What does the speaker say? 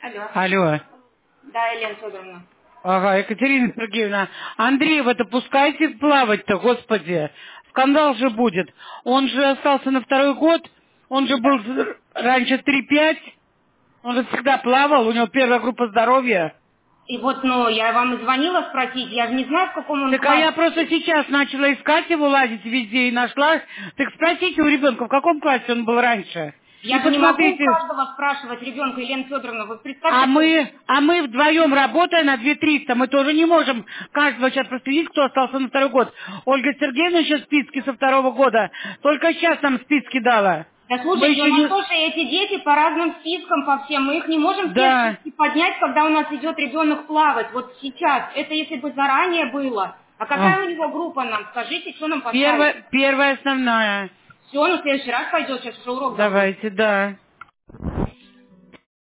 Алло. Алло. Да, Елена Федоровна. Ага, Екатерина Сергеевна. Андреева-то пускайте плавать-то, господи. Скандал же будет. Он же остался на 2-й год. Он же был раньше 3-5. Он же всегда плавал. У него 1-я группа здоровья. И вот, ну, я вам и звонила спросить, я же не знаю, в каком он Так а я классе. просто сейчас начала искать его, лазить везде и нашла. Так спросите у ребенка, в каком классе он был раньше. И Я же не могу у посмотрите. каждого спрашивать ребенка, Елена Федоровна, вы А представьте, что... мы вдвоем работая на 2300, мы тоже не можем каждого сейчас проследить, кто остался на 2-й год. Ольга Сергеевна сейчас списки со 2-го года, только сейчас нам списки дала. Да Мы слушайте, у еще нас не... тоже эти дети по разным спискам по всем, мы их не можем все Да. списки поднять, когда у нас идет ребенок плавать. Вот сейчас, это если бы заранее было. А О. какая у него группа нам? Скажите, что нам поставить? Первая основная. Все, ну в следующий раз пойдет, сейчас уже урок закончится. Давайте, да.